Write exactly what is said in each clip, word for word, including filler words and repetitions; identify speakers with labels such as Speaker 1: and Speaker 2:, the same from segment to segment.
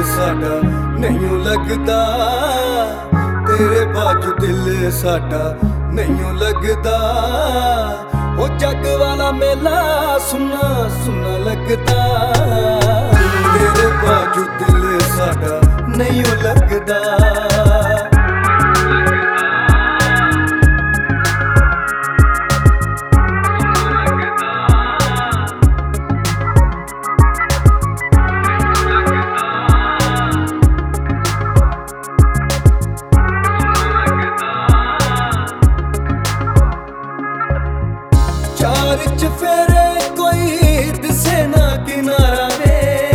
Speaker 1: ਸਾਡਾ ਨਹੀਂ ਲੱਗਦਾ, ਤੇਰੇ ਬਾਝੋਂ ਦਿਲ ਸਾਡਾ ਨਹੀਂ ਲੱਗਦਾ। ਉਹ ਜੱਗ ਵਾਲਾ ਮੇਲਾ ਸੁਣਾ ਸੁਣਾ ਲੱਗਦਾ, ਤੇਰੇ ਬਾਝੋਂ ਦਿਲ ਸਾਡਾ ਨਹੀਂ ਲੱਗਦਾ। ਚਾਰ ਚੁਫੇਰੇ ਕੋਈ ਦਿਸੇ ਨਾ ਕਿਨਾਰਾ ਵੇ,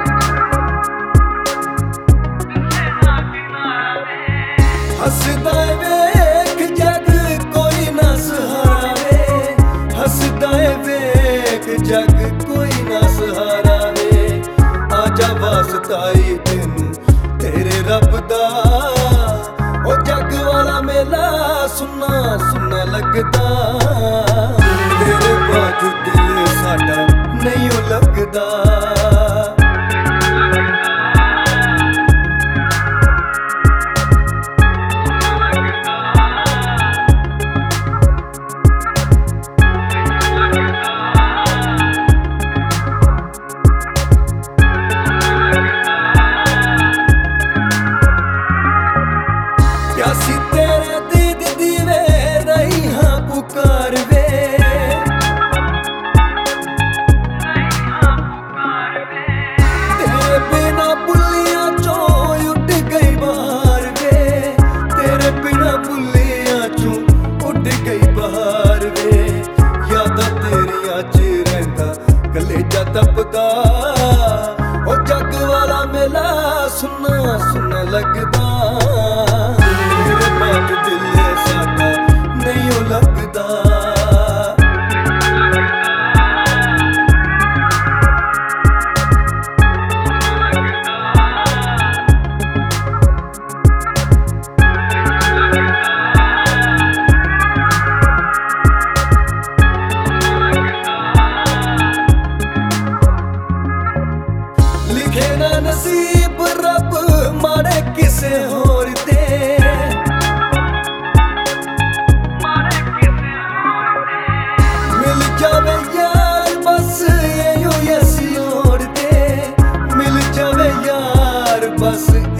Speaker 1: ਹੱਸਦਾ ਵੇਖ ਜਗ ਕੋਈ ਨਾ ਸਹਾਰਾ ਵੇ, ਹੱਸਦਾ ਵੇਖ ਜਗ ਕੋਈ ਨਾ ਸਹਾਰਾ ਵੇ। ਆਜਾ ਵਾਸਤਾਈ ਤੈਨੂੰ ਤੇਰੇ ਰੱਬ ਦਾ, ਉਹ ਜੱਗ ਵਾਲਾ ਮੇਲਾ ਸੁਣਾ ਸੁਣਾ ਲੱਗਦਾ, ਤੇਰੇ ਬਾਝੋਂ ਦਿਲ ਸਾਡਾ ਨਹੀਂ ਲੱਗਦਾ। ਪਿਆਸੀ ਤੇਰੇ ਦੀਦ ਦੀ ਵੇ ਰਹੀ ਹਾਂ ਪੁਕਾਰ ਵੇ, ਤੇਰੇ ਬਿਨਾ ਬੁੱਲੀਆਂ ਚੋਂ ਉੱਡ ਗਈ ਬਹਾਰ ਵੇ, ਤੇਰੇ ਬਿਨਾ ਬੁੱਲੀਆਂ ਚੋਂ ਉੱਡ ਗਈ ਬਹਾਰ ਵੇ। ਯਾਦਾਂ ਤੇਰੀਆਂ ਚ ਰਹਿੰਦਾ ਕਲੇਜਾ ਤਪਦਾ, ਉਹ ਜੱਗ ਵਾਲਾ ਮੇਲਾ ਸੁਣਾ ਸੁਣਾ ਲੱਗਦਾ, ਤੇਰੇ ਬਾਝੋਂ ਦਿਲ ਸਾਡਾ ਨਹੀਂ ਲੱਗਦਾ। ਲਿਖੇ ਨਾ ਨਸੀਬ ਰੱਬ ਮਾਰੇ ਕਿਸੇ ਹੋਰ ਤੇ, ਮਿਲ ਜਾਵੇ ਯਾਰ ਬਸ ਇਹੋ ਅਸੀਂ ਲੋੜ ਤੇ, ਮਿਲ ਜਾਵੇ ਯਾਰ ਬਸ